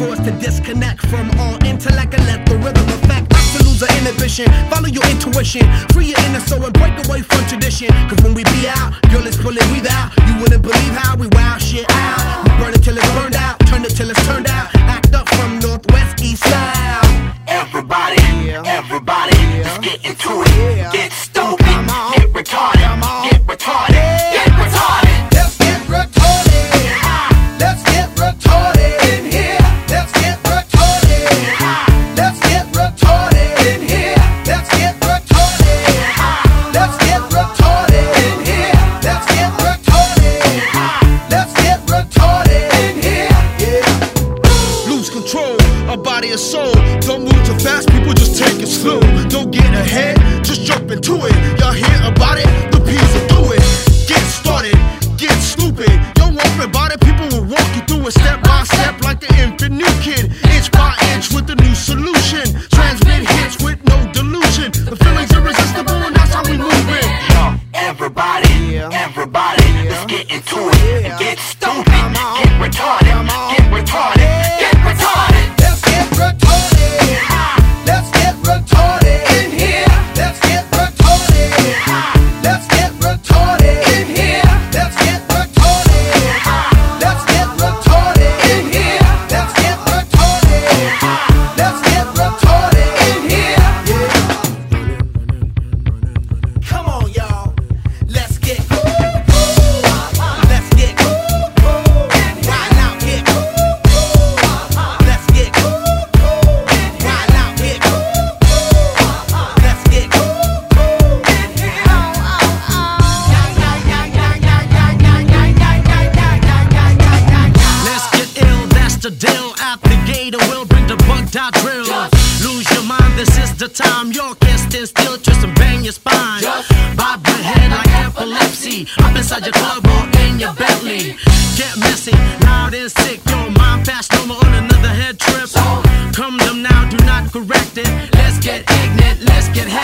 forced to disconnect from all intellect and let the rhythm affect. Not to lose our inhibition, follow your intuition, free your inner soul and break away from tradition. Cause when we be out, girl, it's pulling we out. You wouldn't believe how we wow shit out. We burn it till it's burned out, turn it till it's turned out. Act up from northwest, east, south. Everybody, everybody, let's get into it. Get stupid, get retarded, get retarded, get retarded. Let's get retarded. Let's get retarded in here. Let's get retarded. Let's get retarded in here. Let's get retarded. Let's get retarded in here. Let's get retarded. Let's get retarded in here. Yeah. Lose control of body and soul. Don't move too fast, people, just take it slow. Don't get ahead, just jump into it. Y'all hear about it? The P's will do it. Get started, get stupid. Don't worry about it, people will walk you through it step by step like the infant new kid. Inch by inch with a new solution. Transmit hits with no delusion. The feeling's irresistible and that's how we move it. Yo, everybody, everybody, let's get into it. Get stupid, get retarded, get retarded, get retarded. Let's get retarded. Let's get retarded in here. Let's get retarded. Let's get retarded in here. Let's get retarded. Let's get retarded in here. Let's get retarded. Let's get retarded in here. Yeah. Come on, y'all. Let's get let's get right out here. Let's get right out here. Let's get Let's get ill, that's the deal. At the gate, and we'll bring the bugged out drill. Lose your mind, this is the time. You can't stand still, twist and bang your spine. Bob your head like epilepsy. Up inside your club or in your Bentley. Get messy, loud and sick. Your mind fast, no more on another head trip. Come them now, do not correct it. Let's get ignorant, let's get